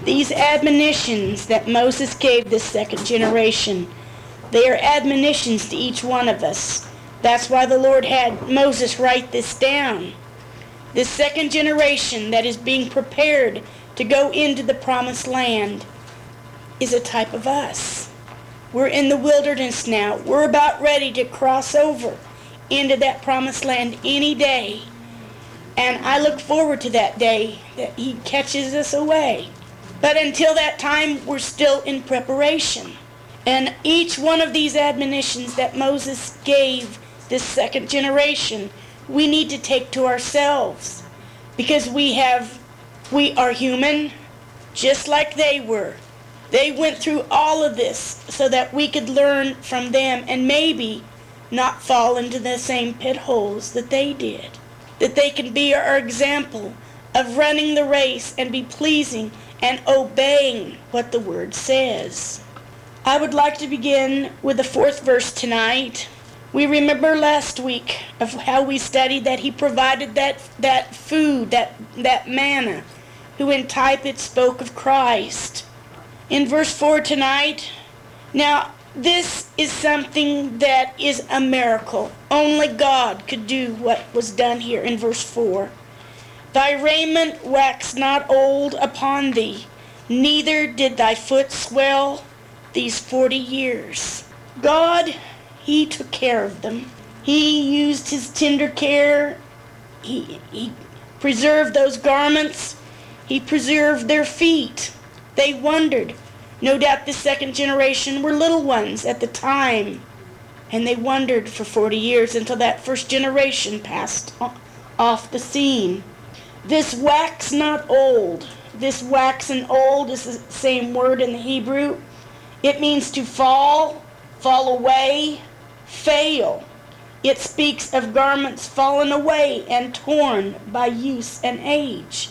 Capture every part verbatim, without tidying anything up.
These admonitions that Moses gave this second generation, they are admonitions to each one of us. That's why the Lord had Moses write this down. This second generation that is being prepared to go into the promised land is a type of us. We're in the wilderness now. We're about ready to cross over into that promised land any day. And I look forward to that day that he catches us away. But until that time, we're still in preparation. And each one of these admonitions that Moses gave this second generation, we need to take to ourselves. Because we have, we are human, just like they were. They went through all of this so that we could learn from them and maybe not fall into the same pit holes that they did. That they can be our example of running the race and be pleasing and obeying what the Word says. I would like to begin with the fourth verse tonight. We remember last week of how we studied that he provided that, that food, that, that manna, who in type it spoke of Christ. In verse four tonight, now this is something that is a miracle. Only God could do what was done here in verse four. Thy raiment waxed not old upon thee, neither did thy foot swell these forty years. God, he took care of them. He used his tender care. He, he preserved those garments. He preserved their feet. They wondered. No doubt the second generation were little ones at the time. And they wondered for forty years until that first generation passed off the scene. This wax not old. This wax and old is the same word in the Hebrew. It means to fall, fall away, fail. It speaks of garments fallen away and torn by use and age.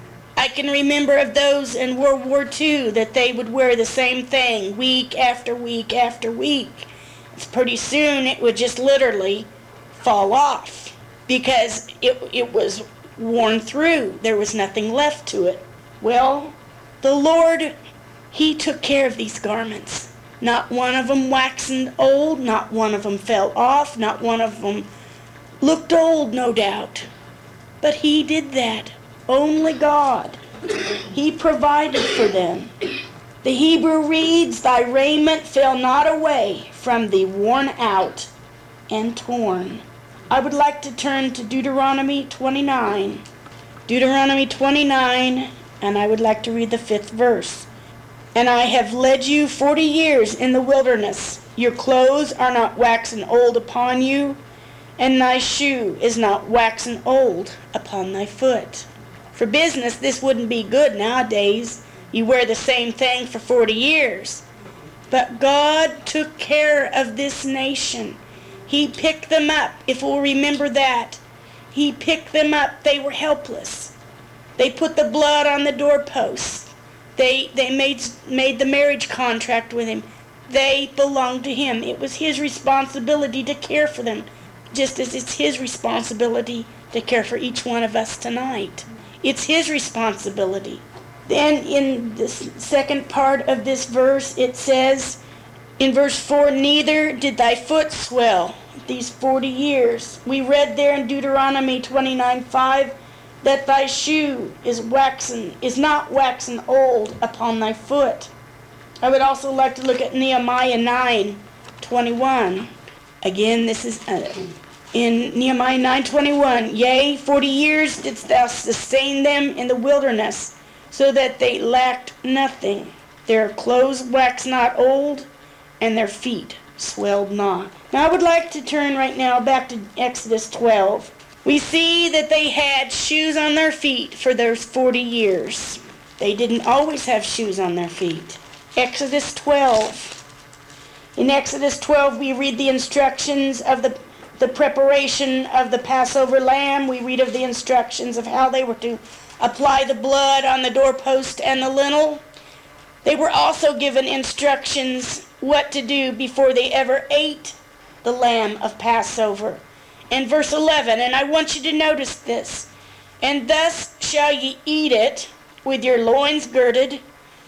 I can remember of those in World War Two that they would wear the same thing week after week after week. Pretty soon it would just literally fall off because it, it was worn through. There was nothing left to it. Well, the Lord, he took care of these garments. Not one of them waxed old, not one of them fell off, not one of them looked old, no doubt. But he did that. Only God. He provided for them. The Hebrew reads, thy raiment fell not away from thee, worn out and torn. I would like to turn to Deuteronomy twenty-nine. Deuteronomy twenty-nine, and I would like to read the fifth verse. And I have led you forty years in the wilderness. Your clothes are not waxen old upon you, and thy shoe is not waxen old upon thy foot. For business, this wouldn't be good nowadays. You wear the same thing for forty years. But God took care of this nation. He picked them up, if we'll remember that. He picked them up. They were helpless. They put the blood on the doorposts. They they made made the marriage contract with him. They belonged to him. It was his responsibility to care for them, just as it's his responsibility to care for each one of us tonight. It's his responsibility. Then in the second part of this verse, it says, in verse four, neither did thy foot swell these forty years. We read there in Deuteronomy twenty-nine five, that thy shoe is waxen, is not waxen old upon thy foot. I would also like to look at Nehemiah nine twenty-one. Again, this is uh, in Nehemiah nine twenty-one. Yea, forty years didst thou sustain them in the wilderness, so that they lacked nothing. Their clothes waxed not old, and their feet swelled not. Now I would like to turn right now back to Exodus twelve. We see that they had shoes on their feet for those forty years. They didn't always have shoes on their feet. Exodus twelve. In Exodus twelve, we read the instructions of the, the preparation of the Passover lamb. We read of the instructions of how they were to apply the blood on the doorpost and the lintel. They were also given instructions what to do before they ever ate the lamb of Passover. In verse eleven, and I want you to notice this, and thus shall ye eat it with your loins girded,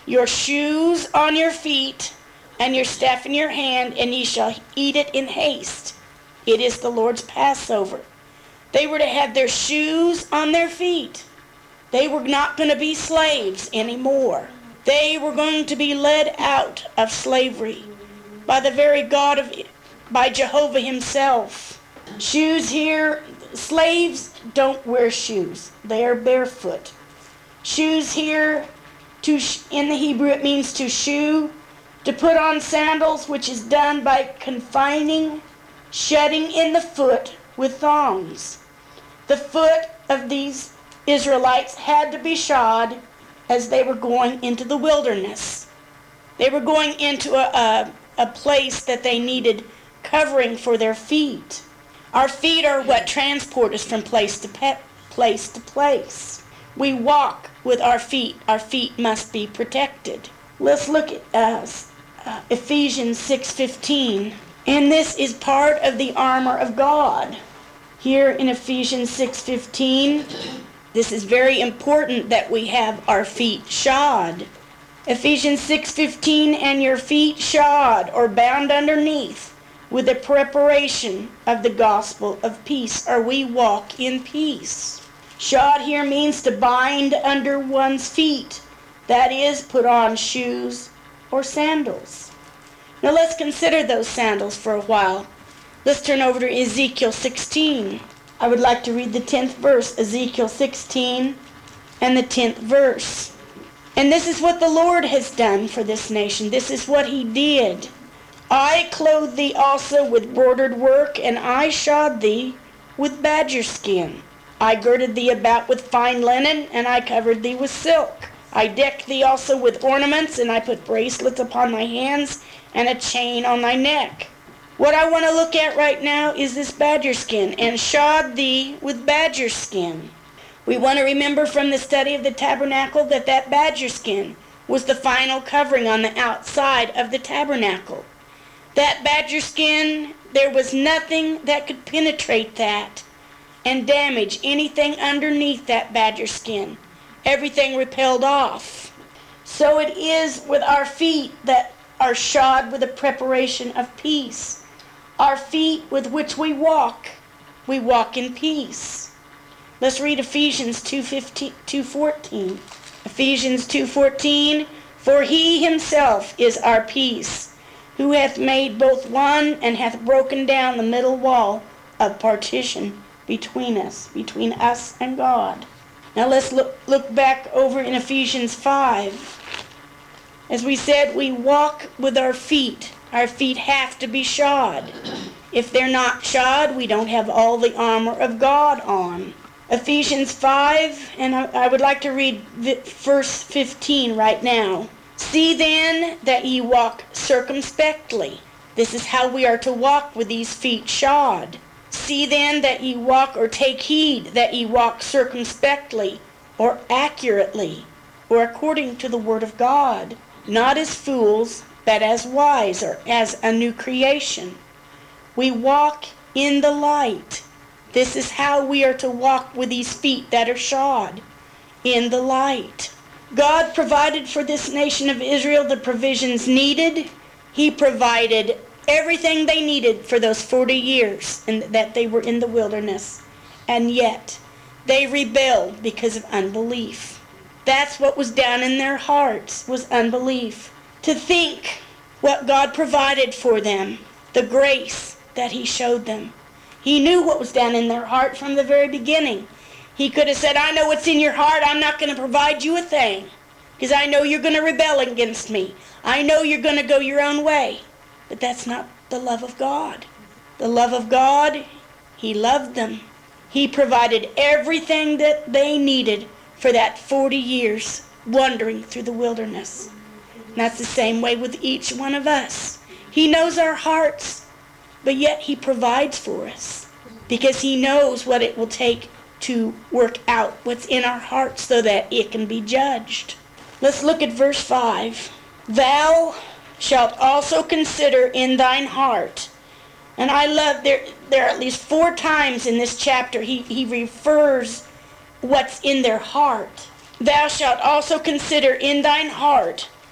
your shoes on your feet, and your staff in your hand, and ye shall eat it in haste. It is the Lord's Passover. They were to have their shoes on their feet. They were not going to be slaves anymore. They were going to be led out of slavery by the very God of, by Jehovah himself. Shoes here, slaves don't wear shoes. They are barefoot. Shoes here, to in the Hebrew it means to shoe, to put on sandals, which is done by confining, shutting in the foot with thongs. The foot of these Israelites had to be shod as they were going into the wilderness. They were going into a, a, a place that they needed covering for their feet. Our feet are what transport us from place to pe- place to place. We walk with our feet. Our feet must be protected. Let's look at uh, uh, Ephesians six fifteen. And this is part of the armor of God. Here in Ephesians six fifteen, this is very important that we have our feet shod. Ephesians six fifteen, and your feet shod or bound underneath with the preparation of the gospel of peace, or we walk in peace. Shod here means to bind under one's feet. That is, put on shoes or sandals. Now let's consider those sandals for a while. Let's turn over to Ezekiel sixteen. I would like to read the tenth verse, Ezekiel sixteen and the tenth verse. And this is what the Lord has done for this nation. This is what he did. I clothed thee also with broidered work, and I shod thee with badger skin. I girded thee about with fine linen, and I covered thee with silk. I decked thee also with ornaments, and I put bracelets upon thy hands, and a chain on thy neck. What I want to look at right now is this badger skin, and shod thee with badger skin. We want to remember from the study of the tabernacle that that badger skin was the final covering on the outside of the tabernacle. That badger skin, there was nothing that could penetrate that and damage anything underneath that badger skin. Everything repelled off. So it is with our feet that are shod with the preparation of peace. Our feet with which we walk, we walk in peace. Let's read Ephesians two fourteen. Ephesians two fourteen, for he himself is our peace, who hath made both one, and hath broken down the middle wall of partition between us, between us and God. Now let's look, look back over in Ephesians five. As we said, we walk with our feet. Our feet have to be shod. If they're not shod, we don't have all the armor of God on. Ephesians five, and I, I would like to read verse fifteen right now. See then that ye walk circumspectly. This is how we are to walk with these feet shod. See then that ye walk, or take heed that ye walk circumspectly, or accurately, or according to the word of God, not as fools, but as wise, or as a new creation. We walk in the light. This is how we are to walk with these feet that are shod, in the light. God provided for this nation of Israel the provisions needed. He provided everything they needed for those forty years and that they were in the wilderness. And yet, they rebelled because of unbelief. That's what was down in their hearts, was unbelief. To think what God provided for them, the grace that he showed them. He knew what was down in their heart from the very beginning. He could have said, I know what's in your heart. I'm not going to provide you a thing, because I know you're going to rebel against me. I know you're going to go your own way. But that's not the love of God. The love of God, he loved them. He provided everything that they needed for that forty years wandering through the wilderness. And that's the same way with each one of us. He knows our hearts, but yet he provides for us, because he knows what it will take to work out what's in our hearts so that it can be judged. Let's look at verse five. Thou shalt also consider in thine heart. And I love, there, there are at least four times in this chapter he, he refers what's in their heart. Thou shalt also consider in thine heart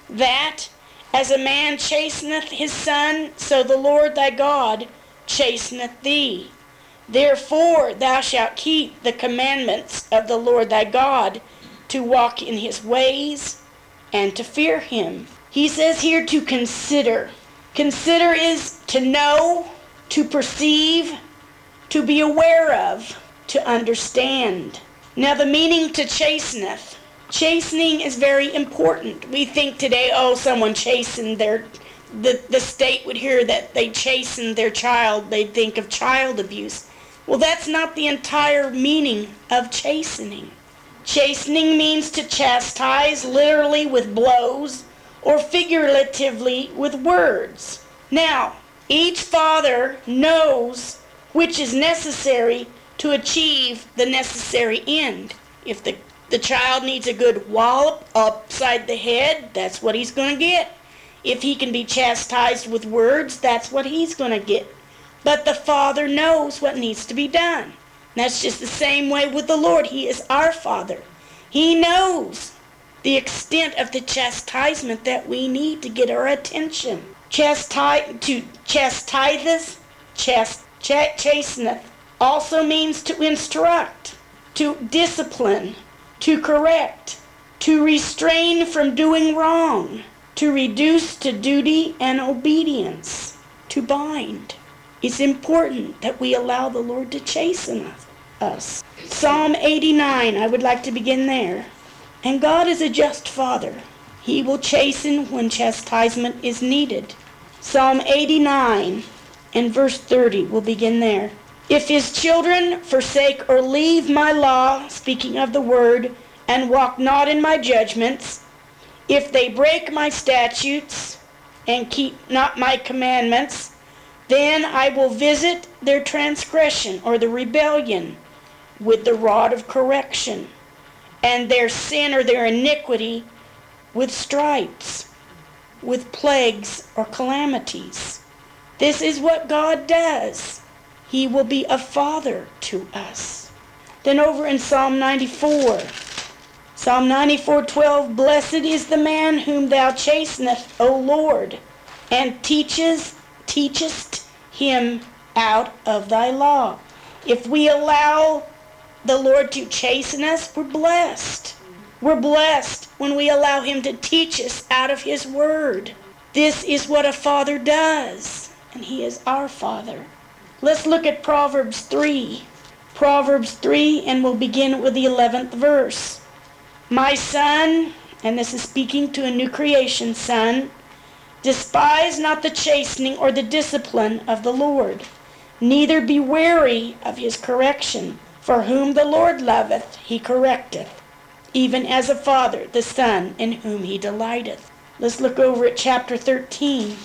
that as a man chasteneth his son, so the Lord thy God chasteneth thee. Therefore thou shalt keep the commandments of the Lord thy God, to walk in his ways and to fear him. He says here to consider. Consider is to know, to perceive, to be aware of, to understand. Now the meaning to chasteneth. Chastening is very important. We think today, oh, someone chastened their, the, the state would hear that they chastened their child. They'd think of child abuse. Well, that's not the entire meaning of chastening. Chastening means to chastise, literally with blows, or figuratively with words. Now, each father knows which is necessary to achieve the necessary end. If the, the child needs a good wallop upside the head, that's what he's going to get. If he can be chastised with words, that's what he's going to get. But the Father knows what needs to be done. That's just the same way with the Lord. He is our Father. He knows the extent of the chastisement that we need to get our attention. Chastise, to chastiseth, chast, ch- chasteneth, also means to instruct, to discipline, to correct, to restrain from doing wrong, to reduce to duty and obedience, to bind. It's important that we allow the Lord to chasten us. Psalm eighty-nine, I would like to begin there. And God is a just Father. He will chasten when chastisement is needed. Psalm eighty-nine and verse thirty, we'll begin there. If his children forsake or leave my law, speaking of the word, and walk not in my judgments, if they break my statutes and keep not my commandments, then I will visit their transgression, or the rebellion, with the rod of correction, and their sin or their iniquity with stripes, with plagues or calamities. This is what God does. He will be a father to us. Then over in Psalm ninety-four, Psalm ninety-four twelve, blessed is the man whom thou chastenest, O Lord, and teachest teachest him out of thy law. If we allow the Lord to chasten us, we're blessed. We're blessed when we allow him to teach us out of his word. This is what a father does, and he is our Father. Let's look at Proverbs three. Proverbs three, and we'll begin with the eleventh verse. My son, and this is speaking to a new creation son, despise not the chastening or the discipline of the Lord, neither be weary of his correction. For whom the Lord loveth, he correcteth, even as a father the son in whom he delighteth. Let's look over at chapter thirteen.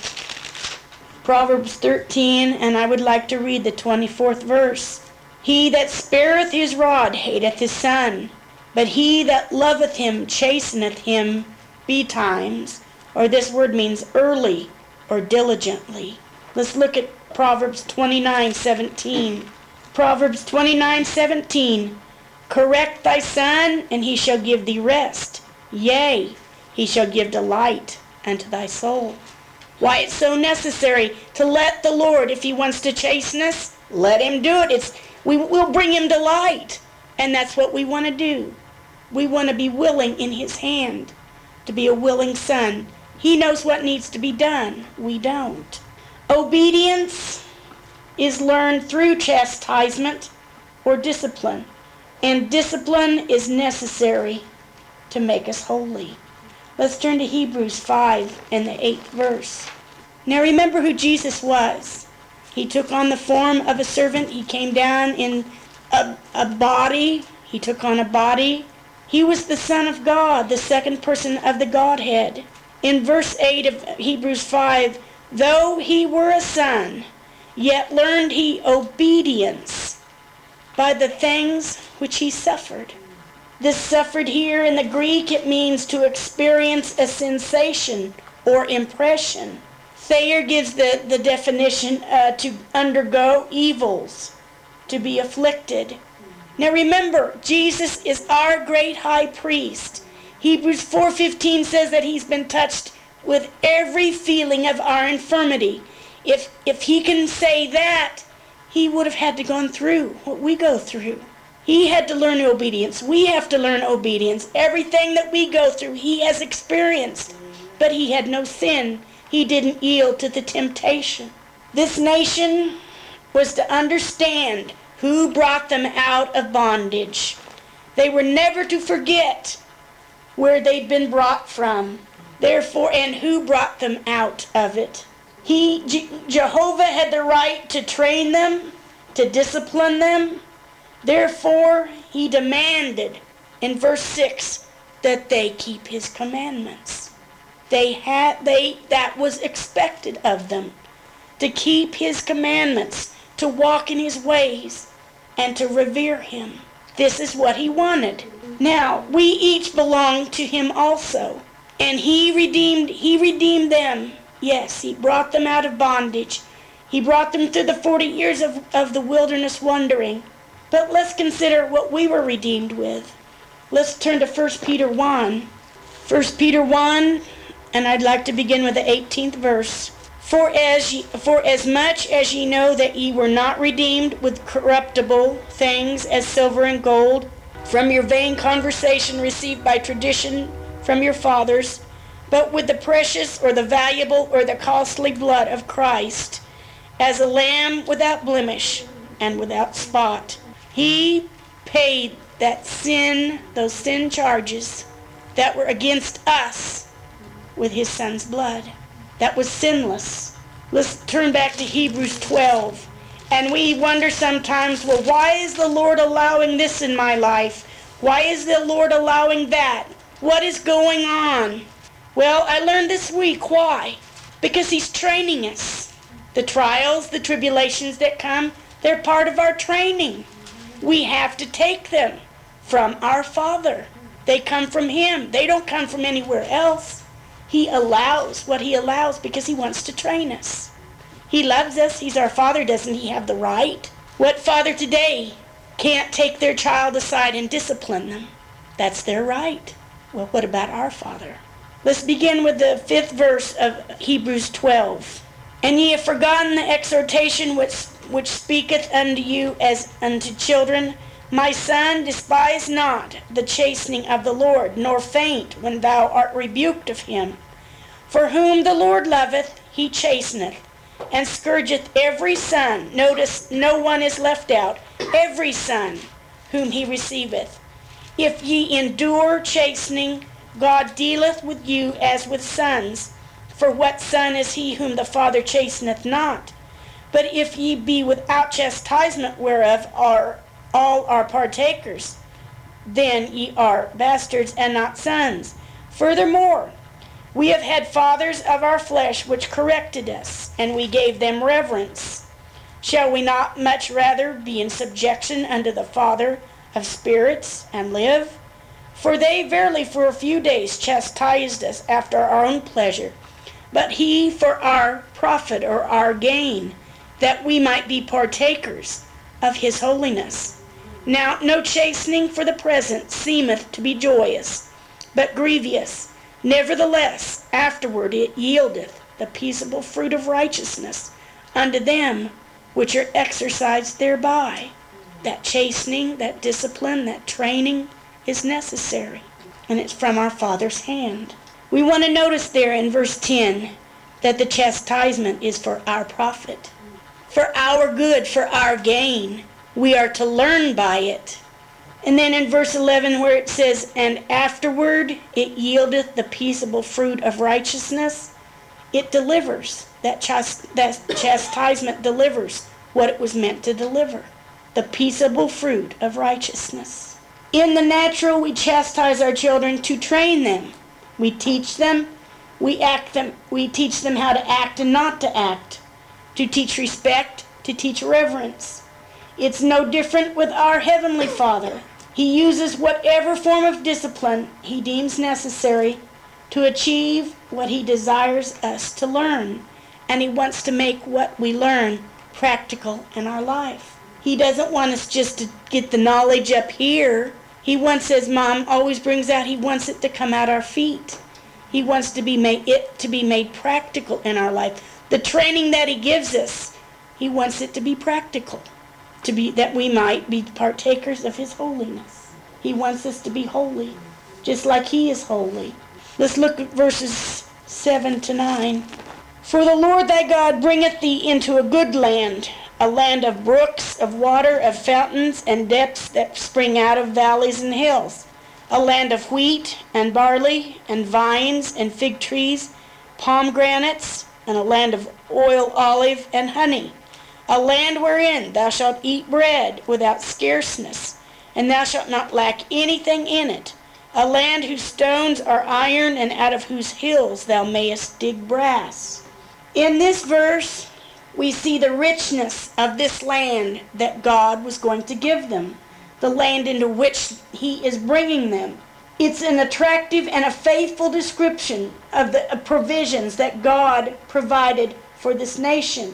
Proverbs thirteen, and I would like to read the twenty-fourth verse. He that spareth his rod hateth his son, but he that loveth him chasteneth him betimes. Or this word means early or diligently. Let's look at Proverbs twenty-nine seventeen. Proverbs twenty-nine seventeen. Correct thy son, and he shall give thee rest. Yea, he shall give delight unto thy soul. Why it's so necessary to let the Lord, if he wants to chasten us, let him do it. It's we will bring him delight. And that's what we want to do. We want to be willing in his hand, to be a willing son. He knows what needs to be done. We don't. Obedience is learned through chastisement or discipline. And discipline is necessary to make us holy. Let's turn to Hebrews five and the eighth verse. Now remember who Jesus was. He took on the form of a servant. He came down in a, a body. He took on a body. He was the Son of God, the second person of the Godhead. In verse eight of Hebrews five, though he were a son, yet learned he obedience by the things which he suffered. This suffered here in the Greek, it means to experience a sensation or impression. Thayer gives the, the definition uh, to undergo evils, to be afflicted. Now remember, Jesus is our great high priest. Hebrews four fifteen says that he's been touched with every feeling of our infirmity. If, if he can say that, he would have had to gone through what we go through. He had to learn obedience. We have to learn obedience. Everything that we go through, he has experienced. But he had no sin. He didn't yield to the temptation. This nation was to understand who brought them out of bondage. They were never to forget where they'd been brought from. Therefore, and who brought them out of it. He, Je- Jehovah had the right to train them, to discipline them. Therefore, he demanded in verse six that they keep his commandments. They had, they, that was expected of them, to keep his commandments, to walk in his ways, and to revere him. This is what he wanted. Now, we each belong to him also, and he redeemed, he redeemed them. Yes, he brought them out of bondage. He brought them through the forty years of, of the wilderness wandering. But let's consider what we were redeemed with. Let's turn to First Peter one. First Peter one, and I'd like to begin with the eighteenth verse. For as, ye, for as much as ye know that ye were not redeemed with corruptible things as silver and gold, from your vain conversation received by tradition from your fathers, but with the precious or the valuable or the costly blood of Christ, as a lamb without blemish and without spot. He paid that sin, those sin charges that were against us with his son's blood. That was sinless. Let's turn back to Hebrews twelve. And we wonder sometimes, well, why is the Lord allowing this in my life? Why is the Lord allowing that? What is going on? Well, I learned this week why. Because he's training us. The trials, the tribulations that come, they're part of our training. We have to take them from our Father. They come from him. They don't come from anywhere else. He allows what he allows because he wants to train us. He loves us. He's our Father. Doesn't he have the right? What father today can't take their child aside and discipline them? That's their right. Well, what about our Father? Let's begin with the fifth verse of Hebrews twelve. And ye have forgotten the exhortation which, which speaketh unto you as unto children. My son, despise not the chastening of the Lord, nor faint when thou art rebuked of him. For whom the Lord loveth, he chasteneth, and scourgeth every son. Notice, no one is left out. Every son whom he receiveth. If ye endure chastening, God dealeth with you as with sons. For what son is he whom the Father chasteneth not? But if ye be without chastisement, whereof are all are partakers, then ye are bastards and not sons. Furthermore, we have had fathers of our flesh which corrected us, and we gave them reverence. Shall we not much rather be in subjection unto the Father of spirits and live? For they verily for a few days chastised us after our own pleasure, but he for our profit or our gain, that we might be partakers of his holiness. Now no chastening for the present seemeth to be joyous, but grievous. Nevertheless, afterward it yieldeth the peaceable fruit of righteousness unto them which are exercised thereby. That chastening, that discipline, that training is necessary, and it's from our Father's hand. We want to notice there in verse ten that the chastisement is for our profit, for our good, for our gain. We are to learn by it. And then in verse eleven where it says, and afterward it yieldeth the peaceable fruit of righteousness, it delivers. That, chast- that chastisement delivers what it was meant to deliver. The peaceable fruit of righteousness. In the natural, we chastise our children to train them. We teach them, we act them, we teach them how to act and not to act, to teach respect, to teach reverence. It's no different with our Heavenly Father. He uses whatever form of discipline he deems necessary to achieve what he desires us to learn, and he wants to make what we learn practical in our life. He doesn't want us just to get the knowledge up here He wants, as Mom always brings out, he wants it to come out our feet. He wants to be made, it to be made practical in our life. The training that he gives us, he wants it to be practical, to be that we might be partakers of his holiness. He wants us to be holy, just like he is holy. Let's look at verses seven to nine. For the Lord thy God bringeth thee into a good land, a land of brooks, of water, of fountains, and depths that spring out of valleys and hills, a land of wheat and barley and vines and fig trees, pomegranates, and a land of oil, olive, and honey, a land wherein thou shalt eat bread without scarceness, and thou shalt not lack anything in it, a land whose stones are iron, and out of whose hills thou mayest dig brass. In this verse, we see the richness of this land that God was going to give them, the land into which he is bringing them. It's an attractive and a faithful description of the provisions that God provided for this nation.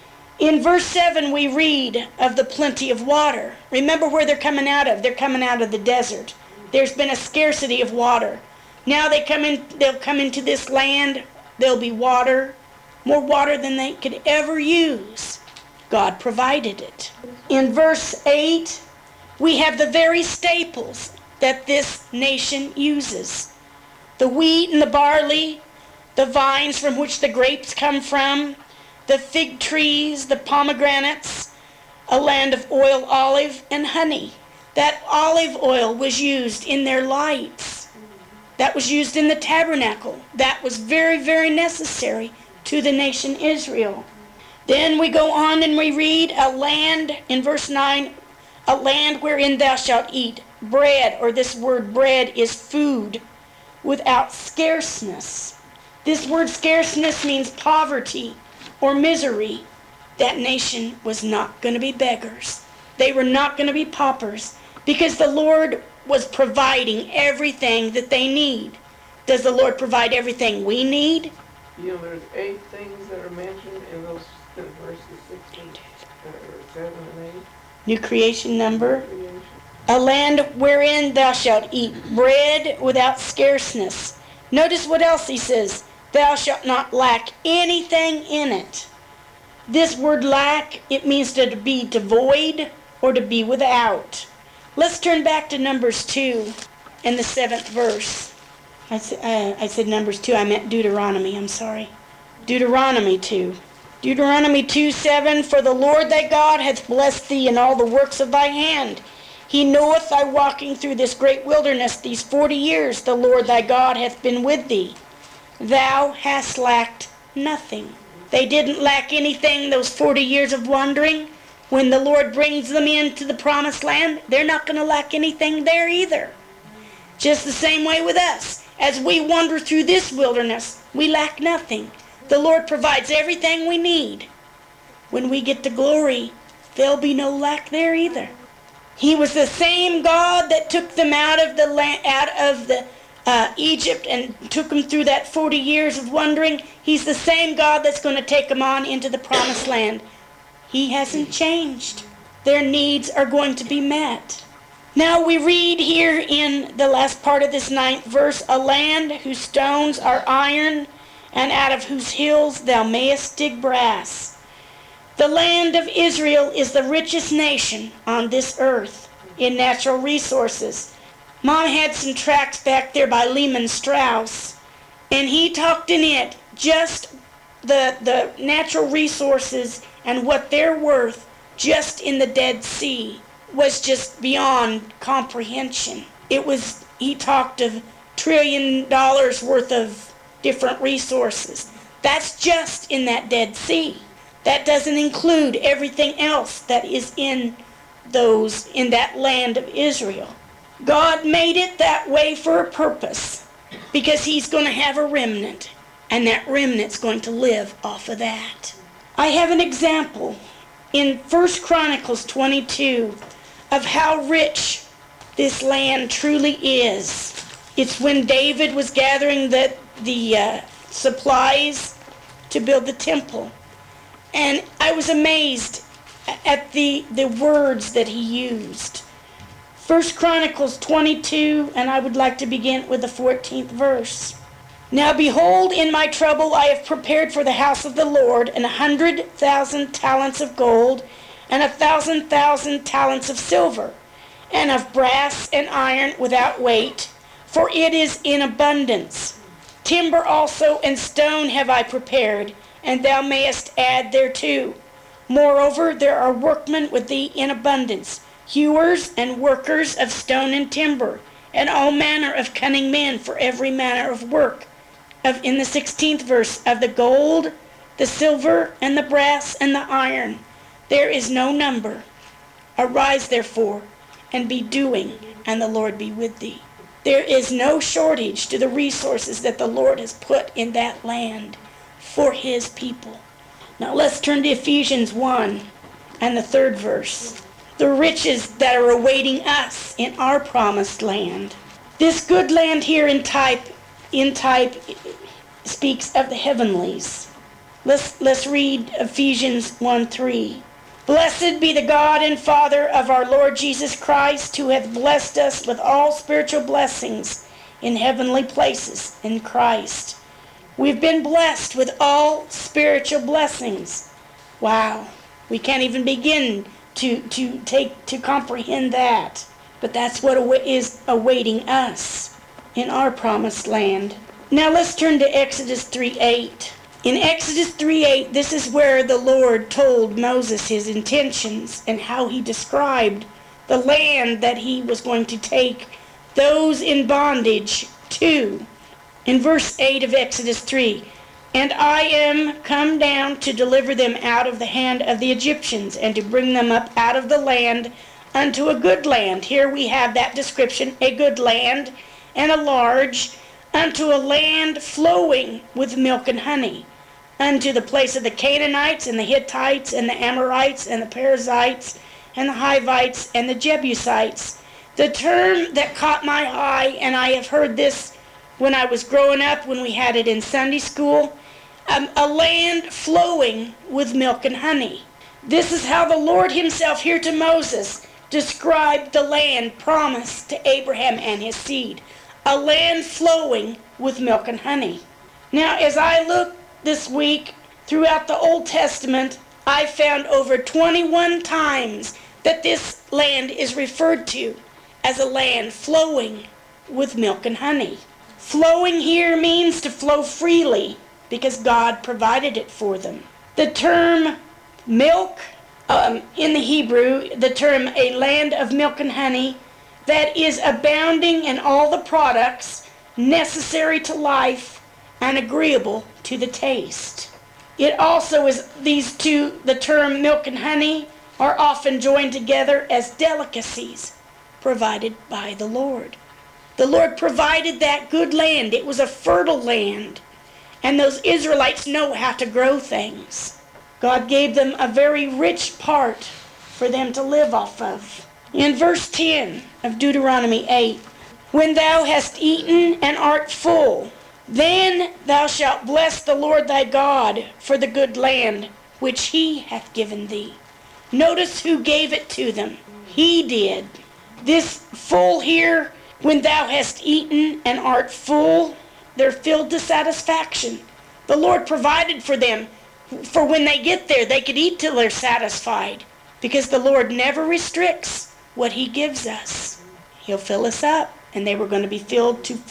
In verse seven, we read of the plenty of water. Remember where they're coming out of. They're coming out of the desert. There's been a scarcity of water. Now they come in, they'll come into this land. There'll be water, more water than they could ever use. God provided it. In verse eight, we have the very staples that this nation uses. The wheat and the barley, the vines from which the grapes come from, the fig trees, the pomegranates, a land of oil, olive, and honey. That olive oil was used in their lights. That was used in the tabernacle. That was very, very necessary to the nation Israel. Then we go on and we read a land, in verse nine, a land wherein thou shalt eat bread, or this word bread is food, without scarceness. This word scarceness means poverty or misery. That nation was not going to be beggars. They were not going to be paupers, because the Lord was providing everything that they need. Does the Lord provide everything we need? You know, there's eight things that are mentioned in those verses six and or seven and eight. New creation number. Creation. A land wherein thou shalt eat bread without scarceness. Notice what else he says. Thou shalt not lack anything in it. This word lack, it means to be devoid or to be without. Let's turn back to Numbers two in the seventh verse. I, uh, I said Numbers two, I meant Deuteronomy, I'm sorry. Deuteronomy two. Deuteronomy two seven, for the Lord thy God hath blessed thee in all the works of thy hand. He knoweth thy walking through this great wilderness these forty years. The Lord thy God hath been with thee. Thou hast lacked nothing. They didn't lack anything those forty years of wandering. When the Lord brings them into the promised land, they're not going to lack anything there either. Just the same way with us. As we wander through this wilderness, we lack nothing. The Lord provides everything we need. When we get to glory, there'll be no lack there either. He was the same God that took them out of the land, out of the uh, Egypt and took them through that forty years of wandering. He's the same God that's going to take them on into the promised land. He hasn't changed. Their needs are going to be met. Now we read here in the last part of this ninth verse, a land whose stones are iron, and out of whose hills thou mayest dig brass. The land of Israel is the richest nation on this earth in natural resources. Mom had some tracts back there by Lehman Strauss, and he talked in it just the, the natural resources and what they're worth just in the Dead Sea was just beyond comprehension. It was, he talked of trillion dollars worth of different resources. That's just in that Dead Sea. That doesn't include everything else that is in those, in that land of Israel. God made it that way for a purpose, because he's going to have a remnant, and that remnant's going to live off of that. I have an example in First Chronicles twenty-two of how rich this land truly is. It's when David was gathering the, the uh, supplies to build the temple. And I was amazed at the, the words that he used. First Chronicles twenty-two, and I would like to begin with the fourteenth verse. Now behold, in my trouble I have prepared for the house of the Lord an hundred thousand talents of gold, and a thousand thousand talents of silver, and of brass and iron without weight, for it is in abundance. Timber also and stone have I prepared, and thou mayest add thereto. Moreover, there are workmen with thee in abundance, hewers and workers of stone and timber, and all manner of cunning men for every manner of work. Of in the sixteenth verse, of the gold, the silver, and the brass, and the iron, there is no number. Arise therefore, and be doing, and the Lord be with thee. There is no shortage to the resources that the Lord has put in that land for his people. Now let's turn to Ephesians one and the third verse. The riches that are awaiting us in our promised land. This good land here in type, in type speaks of the heavenlies. Let's, let's read Ephesians one three. Blessed be the God and Father of our Lord Jesus Christ, who hath blessed us with all spiritual blessings in heavenly places in Christ. We've been blessed with all spiritual blessings. Wow. We can't even begin to, to take to comprehend that. But that's what is awaiting us in our promised land. Now let's turn to Exodus three eight. In Exodus three eight, this is where the Lord told Moses his intentions and how he described the land that he was going to take those in bondage to. In verse eight of Exodus three, and I am come down to deliver them out of the hand of the Egyptians, and to bring them up out of the land unto a good land. Here we have that description, a good land and a large, unto a land flowing with milk and honey, unto the place of the Canaanites and the Hittites and the Amorites and the Perizzites and the Hivites and the Jebusites. The term that caught my eye, and I have heard this when I was growing up, when we had it in Sunday school, um, a land flowing with milk and honey. This is how the Lord himself here to Moses described the land promised to Abraham and his seed. A land flowing with milk and honey. Now, as I look this week throughout the Old Testament, I found over twenty-one times that this land is referred to as a land flowing with milk and honey. Flowing here means to flow freely because God provided it for them. The term milk, um, in the Hebrew, the term a land of milk and honey, that is abounding in all the products necessary to life and agreeable to the taste. It also is, these two, the term milk and honey, are often joined together as delicacies provided by the Lord. The Lord provided that good land. It was a fertile land. And those Israelites know how to grow things. God gave them a very rich part for them to live off of. In verse ten of Deuteronomy eight, when thou hast eaten and art full, then thou shalt bless the Lord thy God for the good land which he hath given thee. Notice who gave it to them. He did. This full here, when thou hast eaten and art full, they're filled to satisfaction. The Lord provided for them, for when they get there, they could eat till they're satisfied, because the Lord never restricts what he gives us. He'll fill us up, and they were going to be filled to,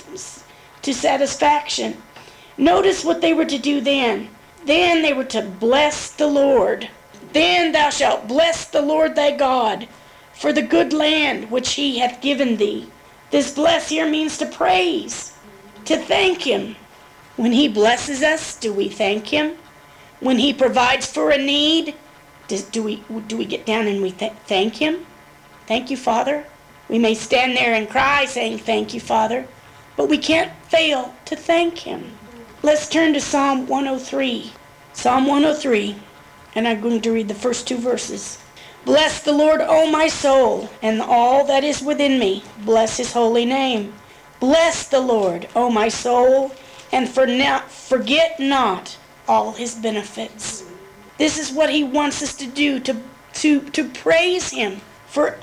to satisfaction. Notice what they were to do then. Then they were to bless the Lord. Then thou shalt bless the Lord thy God for the good land which he hath given thee. This bless here means to praise, to thank him. When he blesses us, do we thank him? When he provides for a need, does, do we do we get down and we th- thank him? Thank you, Father. We may stand there and cry saying, thank you, Father, but we can't fail to thank him. Let's turn to Psalm one oh three. Psalm one oh three, and I'm going to read the first two verses. Bless the Lord, O my soul, and all that is within me. Bless his holy name. Bless the Lord, O my soul, and for not, forget not all his benefits. This is what he wants us to do, to, to, to praise him for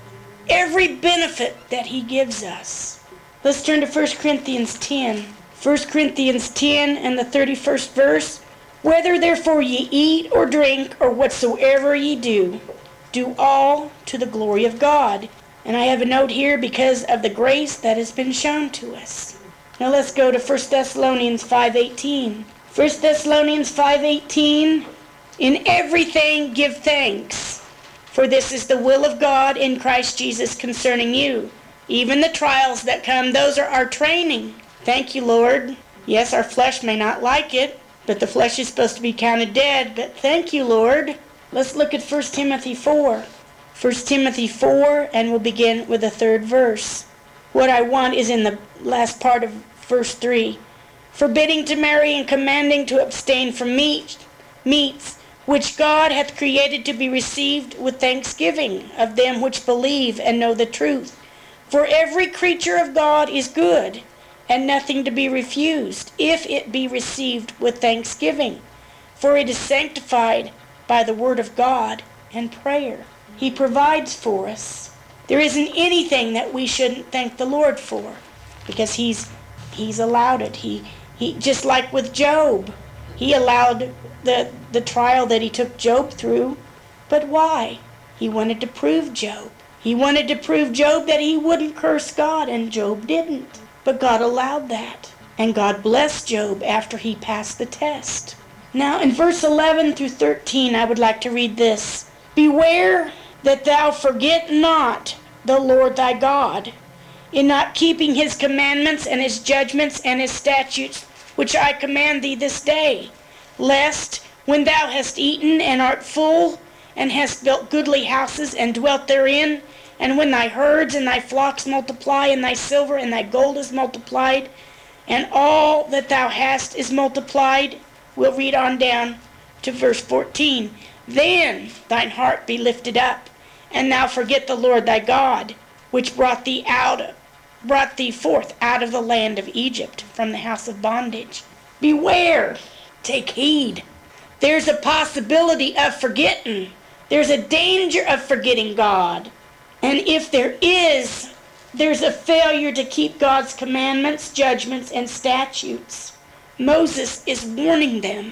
every benefit that he gives us. Let's turn to First Corinthians ten. First Corinthians ten and the thirty-first verse. Whether therefore ye eat or drink or whatsoever ye do, do all to the glory of God. And I have a note here because of the grace that has been shown to us. Now let's go to First Thessalonians five eighteen. First Thessalonians five eighteen. In everything give thanks, for this is the will of God in Christ Jesus concerning you. Even the trials that come, those are our training. Thank you, Lord. Yes, our flesh may not like it, but the flesh is supposed to be counted dead. But thank you, Lord. Let's look at First Timothy four. First Timothy four, and we'll begin with the third verse. What I want is in the last part of verse three. Forbidding to marry and commanding to abstain from meat, meats, which God hath created to be received with thanksgiving of them which believe and know the truth. For every creature of God is good, and nothing to be refused, if it be received with thanksgiving. For it is sanctified by the word of God and prayer. He provides for us. There isn't anything that we shouldn't thank the Lord for, because he's he's allowed it. He he just like with Job, he allowed the the trial that he took Job through. But why? He wanted to prove Job. He wanted to prove Job that he wouldn't curse God, and Job didn't. But God allowed that. And God blessed Job after he passed the test. Now in verse eleven through thirteen, I would like to read this. Beware that thou forget not the Lord thy God, in not keeping his commandments and his judgments and his statutes, which I command thee this day, lest when thou hast eaten and art full, and hast built goodly houses and dwelt therein, and when thy herds and thy flocks multiply, and thy silver and thy gold is multiplied, and all that thou hast is multiplied, we'll read on down to verse fourteen. Then thine heart be lifted up, and thou forget the Lord thy God, which brought thee out, brought thee forth out of the land of Egypt, from the house of bondage. Beware, take heed. There's a possibility of forgetting. There's a danger of forgetting God. And if there is, there's a failure to keep God's commandments, judgments, and statutes. Moses is warning them.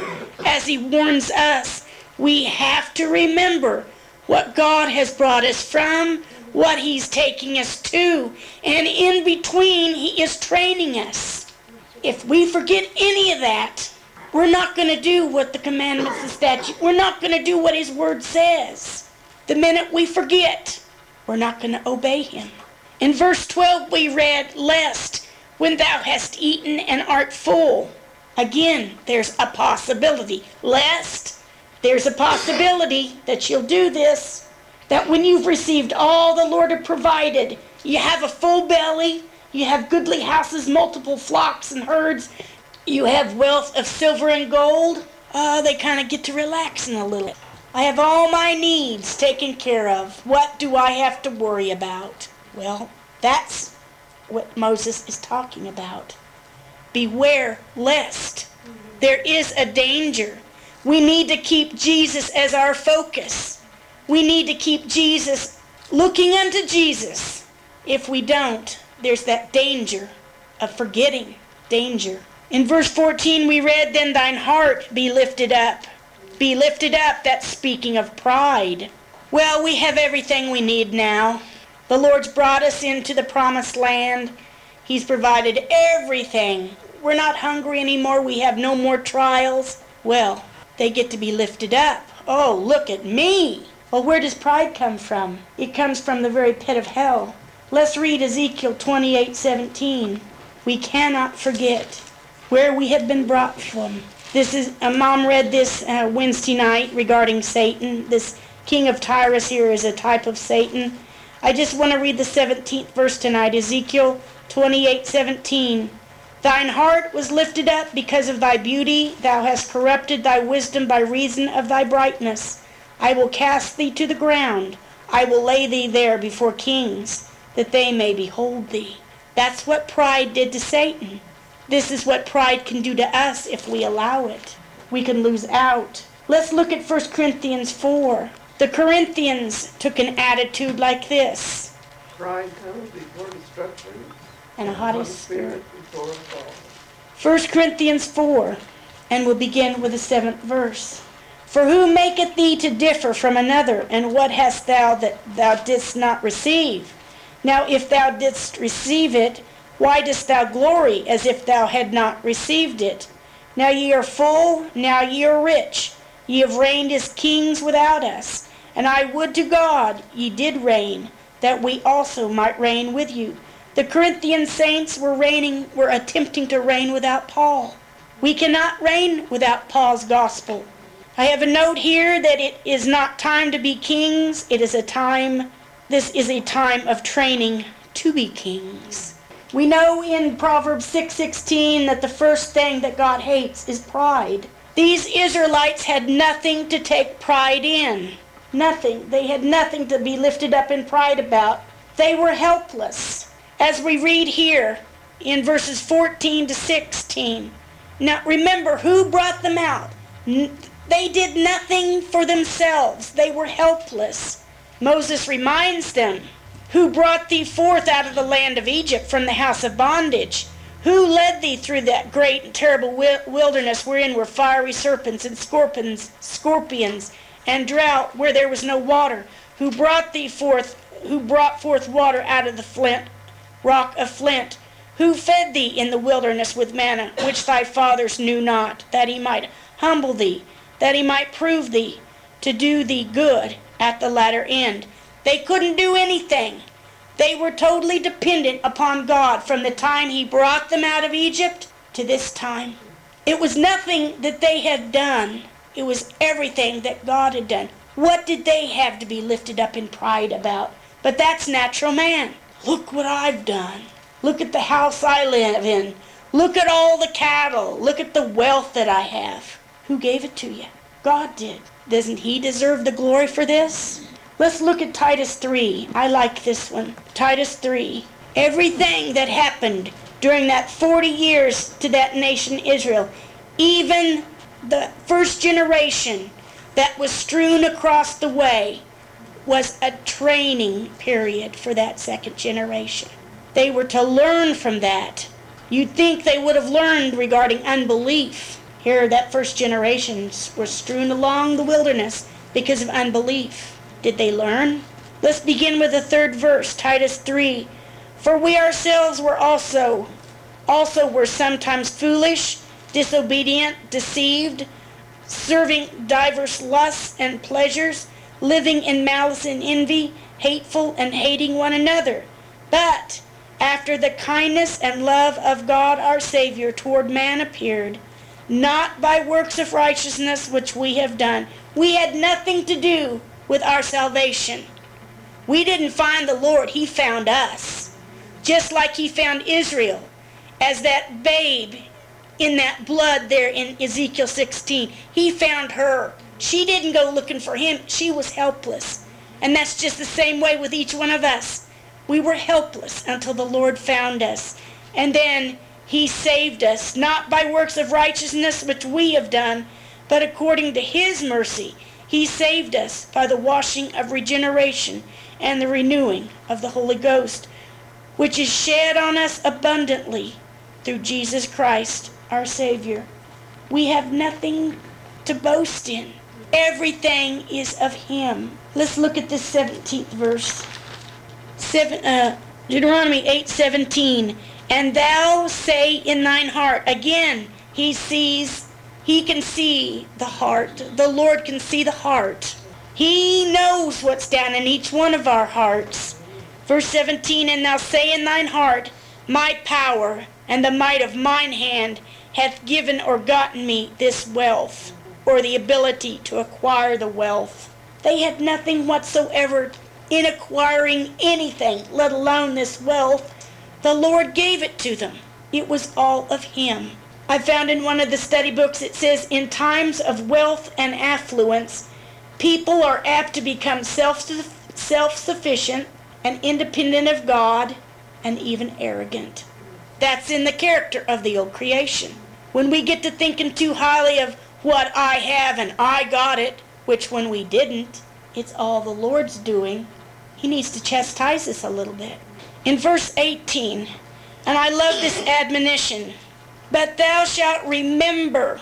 As he warns us, we have to remember what God has brought us from, what he's taking us to, and in between he is training us. If we forget any of that, we're not going to do what the commandments and statutes, we're not going to do what his word says. The minute we forget, we're not going to obey him. In verse twelve we read, lest when thou hast eaten and art full. Again, there's a possibility. Lest, there's a possibility that you'll do this, that when you've received all the Lord had provided, you have a full belly, you have goodly houses, multiple flocks and herds, you have wealth of silver and gold, uh, they kind of get to relaxing a little. I have all my needs taken care of. What do I have to worry about? Well, that's what Moses is talking about. Beware lest. There is a danger. We need to keep Jesus as our focus. We need to keep Jesus, looking unto Jesus. If we don't, there's that danger of forgetting. Danger. In verse fourteen we read, then thine heart be lifted up. Be lifted up, that's speaking of pride. Well, we have everything we need now. The Lord's brought us into the promised land. He's provided everything. We're not hungry anymore. We have no more trials. Well, they get to be lifted up. Oh, look at me. Well, where does pride come from? It comes from the very pit of hell. Let's read Ezekiel twenty-eight seventeen. We cannot forget where we have been brought from. This is, uh, Mom read this uh, Wednesday night regarding Satan. This king of Tyrus here is a type of Satan. I just want to read the seventeenth verse tonight, Ezekiel twenty-eight seventeen. Thine heart was lifted up because of thy beauty. Thou hast corrupted thy wisdom by reason of thy brightness. I will cast thee to the ground. I will lay thee there before kings, that they may behold thee. That's what pride did to Satan. This is what pride can do to us if we allow it. We can lose out. Let's look at First Corinthians four. The Corinthians took an attitude like this. Pride comes before destruction, and a and haughty one spirit. spirit before a fall. First Corinthians four, and we'll begin with the seventh verse. For who maketh thee to differ from another, and what hast thou that thou didst not receive? Now if thou didst receive it, why dost thou glory as if thou had not received it? Now ye are full, now ye are rich. Ye have reigned as kings without us. And I would to God ye did reign, that we also might reign with you. The Corinthian saints were reigning, were attempting to reign without Paul. We cannot reign without Paul's gospel. I have a note here that it is not time to be kings. It is a time, this is a time of training to be kings. We know in Proverbs six sixteen that the first thing that God hates is pride. These Israelites had nothing to take pride in. Nothing. They had nothing to be lifted up in pride about. They were helpless. As we read here in verses fourteen to sixteen. Now remember who brought them out. They did nothing for themselves. They were helpless. Moses reminds them, who brought thee forth out of the land of Egypt from the house of bondage? Who led thee through that great and terrible wilderness wherein were fiery serpents and scorpions, scorpions and drought where there was no water? Who brought thee forth, who brought forth water out of the flint, rock of flint? Who fed thee in the wilderness with manna, which thy fathers knew not, that he might humble thee, that he might prove thee, to do thee good at the latter end? They couldn't do anything. They were totally dependent upon God from the time he brought them out of Egypt to this time. It was nothing that they had done. It was everything that God had done. What did they have to be lifted up in pride about? But that's natural man. Look what I've done. Look at the house I live in. Look at all the cattle. Look at the wealth that I have. Who gave it to you? God did. Doesn't he deserve the glory for this? Let's look at Titus three. I like this one. Titus three. Everything that happened during that forty years to that nation Israel, even the first generation that was strewn across the way, was a training period for that second generation. They were to learn from that. You'd think they would have learned regarding unbelief. Here, that first generations were strewn along the wilderness because of unbelief. Did they learn? Let's begin with the third verse, Titus three. For we ourselves were also, also were sometimes foolish, disobedient, deceived, serving divers lusts and pleasures, living in malice and envy, hateful and hating one another. But after the kindness and love of God our Savior toward man appeared, not by works of righteousness which we have done. We had nothing to do with our salvation. We didn't find the Lord, he found us. Just like he found Israel as that babe in that blood there in Ezekiel sixteen. He found her. She didn't go looking for him. She was helpless. And that's just the same way with each one of us. We were helpless until the Lord found us. And then he saved us, not by works of righteousness which we have done, but according to his mercy. He saved us by the washing of regeneration and the renewing of the Holy Ghost, which is shed on us abundantly through Jesus Christ, our Savior. We have nothing to boast in. Everything is of him. Let's look at this seventeenth verse. Seven, uh, Deuteronomy eight seventeen. And thou say in thine heart. Again, he sees, he can see the heart. The Lord can see the heart. He knows what's down in each one of our hearts. Verse seventeen, and thou say in thine heart, my power and the might of mine hand hath given or gotten me this wealth, or the ability to acquire the wealth. They had nothing whatsoever in acquiring anything, let alone this wealth. The Lord gave it to them. It was all of him. I found in one of the study books it says, in times of wealth and affluence, people are apt to become self, self-sufficient and independent of God and even arrogant. That's in the character of the old creation. When we get to thinking too highly of what I have and I got it, which when we didn't, it's all the Lord's doing. He needs to chastise us a little bit. In verse eighteen, and I love this admonition, but thou shalt remember.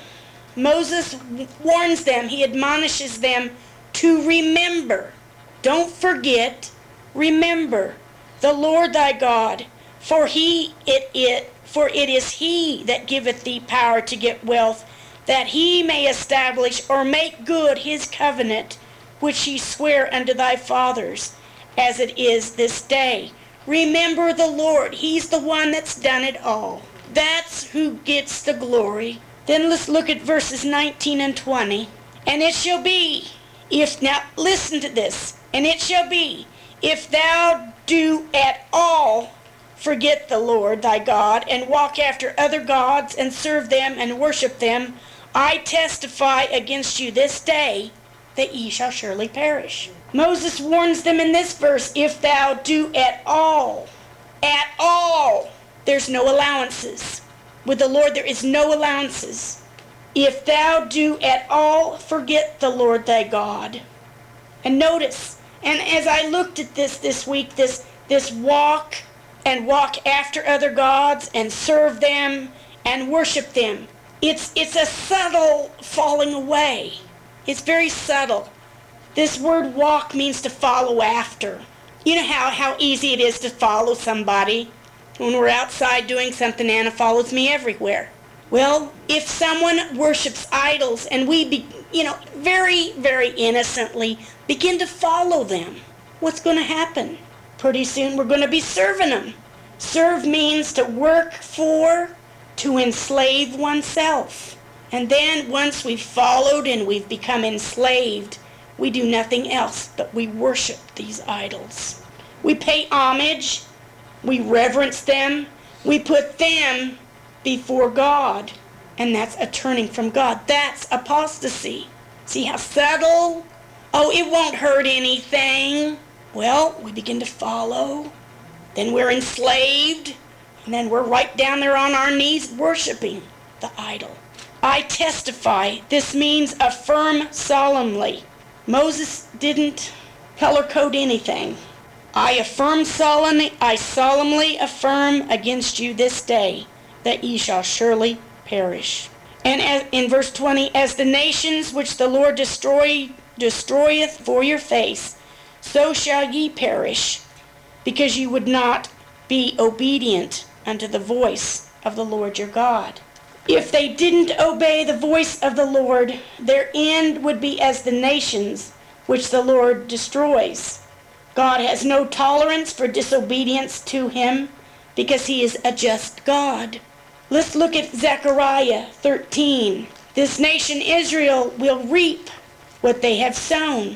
Moses warns them, he admonishes them to remember. Don't forget, remember the Lord thy God, for he it, it for it is he that giveth thee power to get wealth, that he may establish or make good his covenant, which he sware unto thy fathers, as it is this day. Remember the Lord. He's the one that's done it all. That's who gets the glory. Then let's look at verses nineteen and twenty. And it shall be, if, now listen to this, and it shall be, if thou do at all forget the Lord thy God, and walk after other gods, and serve them, and worship them, I testify against you this day, that ye shall surely perish. Moses warns them in this verse, if thou do at all, at all, there's no allowances. With the Lord there is no allowances. If thou do at all forget the Lord thy God. And notice, and as I looked at this this week, this, this walk and walk after other gods and serve them and worship them, it's, it's a subtle falling away. It's very subtle. This word walk means to follow after. You know how, how easy it is to follow somebody. When we're outside doing something, Anna follows me everywhere. Well, if someone worships idols and we, be, you know, very, very innocently begin to follow them, what's going to happen? Pretty soon we're going to be serving them. Serve means to work for, to enslave oneself. And then once we've followed and we've become enslaved, we do nothing else but we worship these idols. We pay homage, we reverence them, we put them before God, and that's a turning from God. That's apostasy. See how subtle? Oh, it won't hurt anything. Well, we begin to follow, then we're enslaved, and then we're right down there on our knees worshiping the idol. I testify. This means affirm solemnly. Moses didn't color code anything. I affirm solemnly, I solemnly affirm against you this day that ye shall surely perish. And as, in verse twenty, as the nations which the Lord destroy, destroyeth for your face, so shall ye perish, because you would not be obedient unto the voice of the Lord your God. If they didn't obey the voice of the Lord, their end would be as the nations which the Lord destroys. God has no tolerance for disobedience to him because he is a just God. Let's look at Zechariah thirteen. This nation Israel will reap what they have sown.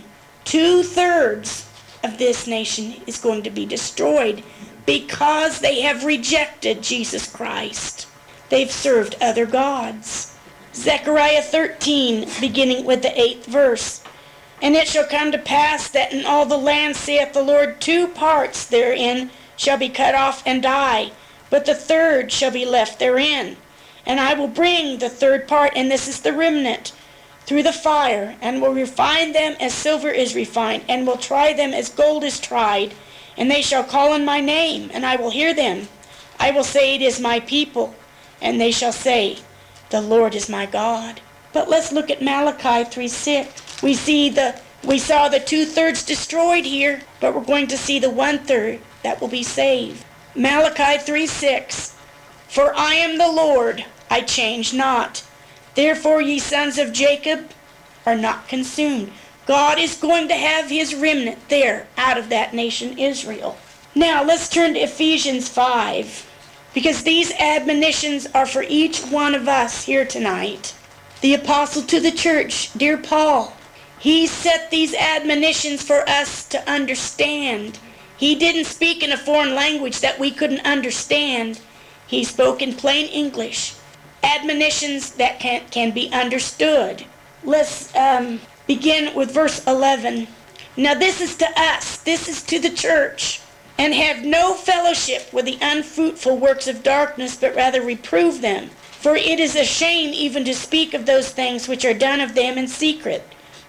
Two-thirds of this nation is going to be destroyed because they have rejected Jesus Christ. They've served other gods. Zechariah thirteen, beginning with the eighth verse. And it shall come to pass that in all the land, saith the Lord, two parts therein shall be cut off and die, but the third shall be left therein. And I will bring the third part, and this is the remnant, through the fire, and will refine them as silver is refined, and will try them as gold is tried. And they shall call on my name, and I will hear them. I will say, it is my people. And they shall say, the Lord is my God. But let's look at Malachi three six. We see the we saw the two-thirds destroyed here, but we're going to see the one-third that will be saved. Malachi three six. For I am the Lord, I change not. Therefore ye sons of Jacob are not consumed. God is going to have his remnant there out of that nation Israel. Now let's turn to Ephesians five. Because these admonitions are for each one of us here tonight. The apostle to the church, dear Paul, he set these admonitions for us to understand. He didn't speak in a foreign language that we couldn't understand. He spoke in plain English. Admonitions that can, can be understood. Let's um, begin with verse eleven. Now this is to us. This is to the church. And have no fellowship with the unfruitful works of darkness, but rather reprove them. For it is a shame even to speak of those things which are done of them in secret.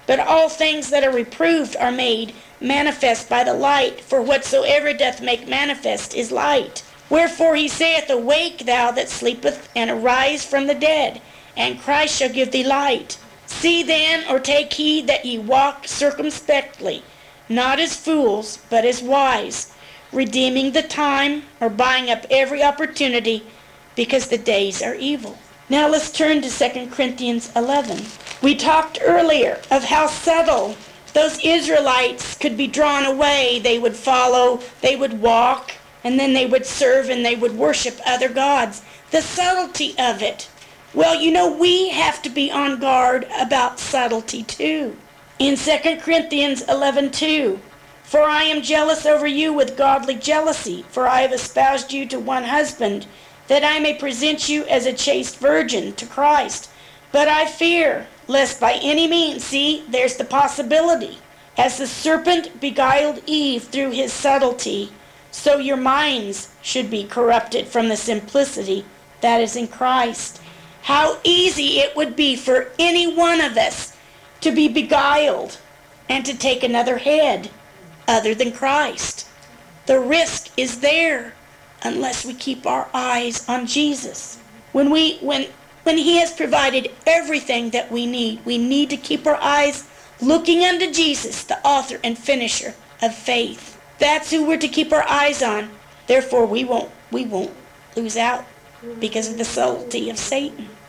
But all things that are reproved are made manifest by the light, for whatsoever doth make manifest is light. Wherefore he saith, Awake, thou that sleepeth, and arise from the dead, and Christ shall give thee light. See then, or take heed that ye walk circumspectly, not as fools, but as wise, redeeming the time, or buying up every opportunity, because the days are evil. Now let's turn to Second Corinthians eleven. We talked earlier of how subtle those Israelites could be drawn away. They would follow, they would walk, and then they would serve and they would worship other gods. The subtlety of it. Well, you know, we have to be on guard about subtlety too. In Second Corinthians eleven two, For I am jealous over you with godly jealousy, for I have espoused you to one husband, that I may present you as a chaste virgin to Christ. But I fear, lest by any means, see, there's the possibility, as the serpent beguiled Eve through his subtlety, so your minds should be corrupted from the simplicity that is in Christ. How easy it would be for any one of us to be beguiled and to take another head other than Christ. The risk is there unless we keep our eyes on Jesus. When we when when he has provided everything that we need, we need to keep our eyes looking unto Jesus, the author and finisher of faith. That's who we're to keep our eyes on. Therefore we won't we won't lose out because of the subtlety of Satan.